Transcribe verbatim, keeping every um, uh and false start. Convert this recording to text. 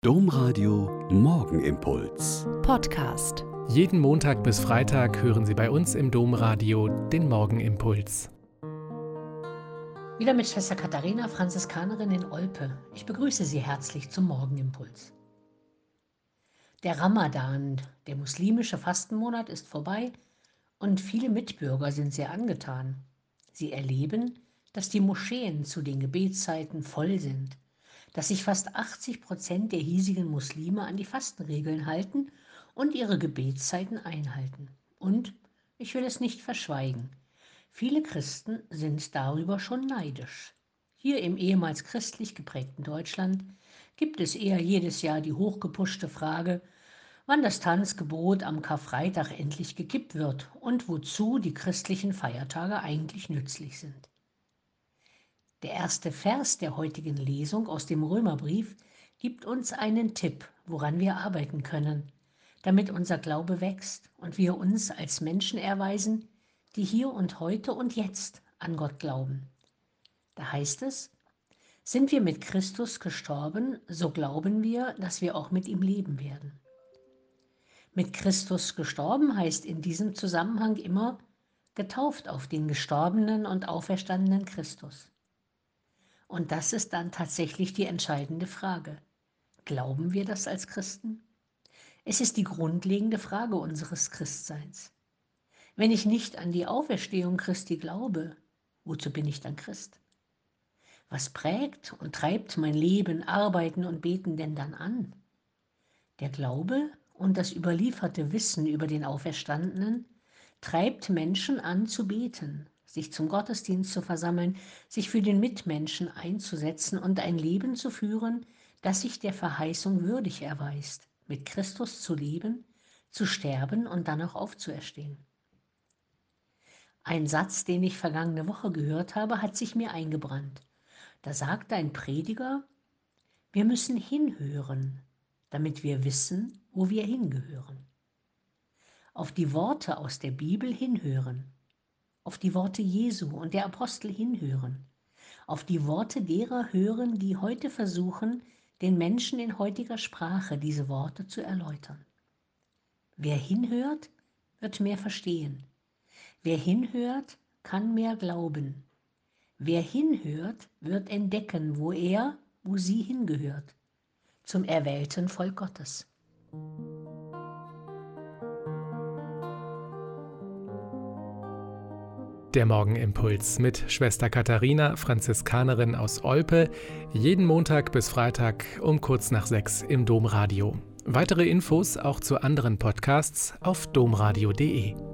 Domradio Morgenimpuls. Podcast. Jeden Montag bis Freitag hören Sie bei uns im Domradio den Morgenimpuls. Wieder mit Schwester Katharina, Franziskanerin in Olpe. Ich begrüße Sie herzlich zum Morgenimpuls. Der Ramadan, der muslimische Fastenmonat, ist vorbei und viele Mitbürger sind sehr angetan. Sie erleben, dass die Moscheen zu den Gebetszeiten voll sind, dass sich fast achtzig Prozent der hiesigen Muslime an die Fastenregeln halten und ihre Gebetszeiten einhalten. Und ich will es nicht verschweigen, viele Christen sind darüber schon neidisch. Hier im ehemals christlich geprägten Deutschland gibt es eher jedes Jahr die hochgepuschte Frage, wann das Tanzgebot am Karfreitag endlich gekippt wird und wozu die christlichen Feiertage eigentlich nützlich sind. Der erste Vers der heutigen Lesung aus dem Römerbrief gibt uns einen Tipp, woran wir arbeiten können, damit unser Glaube wächst und wir uns als Menschen erweisen, die hier und heute und jetzt an Gott glauben. Da heißt es: Sind wir mit Christus gestorben, so glauben wir, dass wir auch mit ihm leben werden. Mit Christus gestorben heißt in diesem Zusammenhang immer getauft auf den gestorbenen und auferstandenen Christus. Und das ist dann tatsächlich die entscheidende Frage. Glauben wir das als Christen? Es ist die grundlegende Frage unseres Christseins. Wenn ich nicht an die Auferstehung Christi glaube, wozu bin ich dann Christ? Was prägt und treibt mein Leben, Arbeiten und Beten denn dann an? Der Glaube und das überlieferte Wissen über den Auferstandenen treibt Menschen an zu beten, sich zum Gottesdienst zu versammeln, sich für den Mitmenschen einzusetzen und ein Leben zu führen, das sich der Verheißung würdig erweist, mit Christus zu leben, zu sterben und dann auch aufzuerstehen. Ein Satz, den ich vergangene Woche gehört habe, hat sich mir eingebrannt. Da sagte ein Prediger: Wir müssen hinhören, damit wir wissen, wo wir hingehören. Auf die Worte aus der Bibel hinhören. Auf die Worte Jesu und der Apostel hinhören, auf die Worte derer hören, die heute versuchen, den Menschen in heutiger Sprache diese Worte zu erläutern. Wer hinhört, wird mehr verstehen. Wer hinhört, kann mehr glauben. Wer hinhört, wird entdecken, wo er, wo sie hingehört, zum erwählten Volk Gottes. Der Morgenimpuls mit Schwester Katharina, Franziskanerin aus Olpe, jeden Montag bis Freitag um kurz nach sechs im Domradio. Weitere Infos auch zu anderen Podcasts auf domradio punkt de.